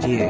Yeah.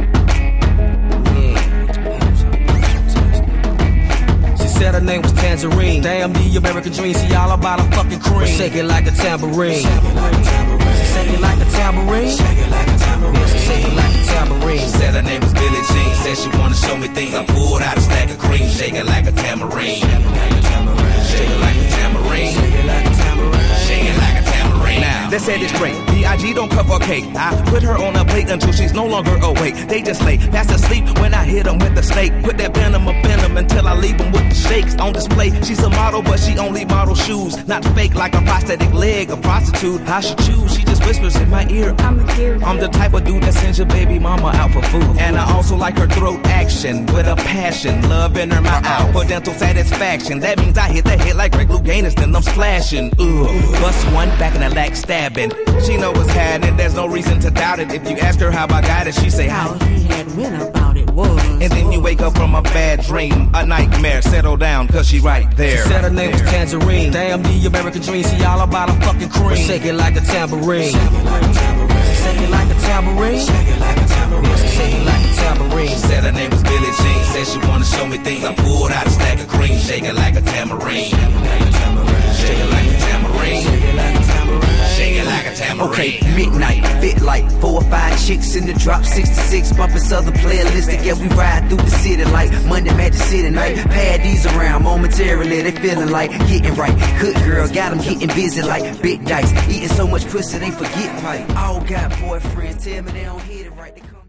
Said her name was Tangerine. Damn, the American dream, see all about a fucking cream. Shake it like a tambourine. Shake it like a tambourine. Shake it like a tambourine. Shake it like a tambourine. Shake it like a tambourine. She said her name was Billie Jean. Said she wanna show me things. I pulled out a stack of cream. Shake it like a tambourine. Shake it like a tambourine. Shake it like a tambourine. Shake it like a tambourine. Shake it like a tambourine. Now, they said it's great. B.I.G. don't cover cake. I put her on a plate until she's no longer awake. They just lay fast asleep when I hit them with the snake. Put that venom up in them until I leave them with the shakes on display. She's a model, but she only models shoes. Not fake like a prosthetic leg, a prostitute. How she choose? She just whispers in my ear. I'm the type of dude that sends your baby mama out for food. And I also like her throat action with a passion. Love in her mouth for dental satisfaction. That means I hit the head like Greg Louganis, then I'm splashing. Bust one back in the leg stabbing. She know what's happening, there's no reason to doubt it. If you ask her how I got it, she say how he had went about it was. And then you wake up from a bad dream, a nightmare. Settle down, cause she right there. She said her name was Tangerine. Damn, the American dream, see all about a fucking cream. Shake it like a tambourine. Shake it like a tambourine. Shake it like a tambourine. Shake it like a tambourine. Shake it like a tambourine. She said her name was Billie Jean. Said she wanna show me things. I pulled out a stack of cream. Shake it like a tambourine. Shake it like a tambourine. Shake it like a tambourine. Shake it like a tambourine. Shake it like a tambourine. Okay, midnight, fit like 4 or 5 chicks in the drop, 66 bumping Southern playlist. Yeah, we ride through the city like Monday Magic City night. Paddies around momentarily, they feeling like getting right. Good girl, got them getting busy like big dice. Eating so much pussy, they forget right. All got boyfriends, tell me they don't hit it right.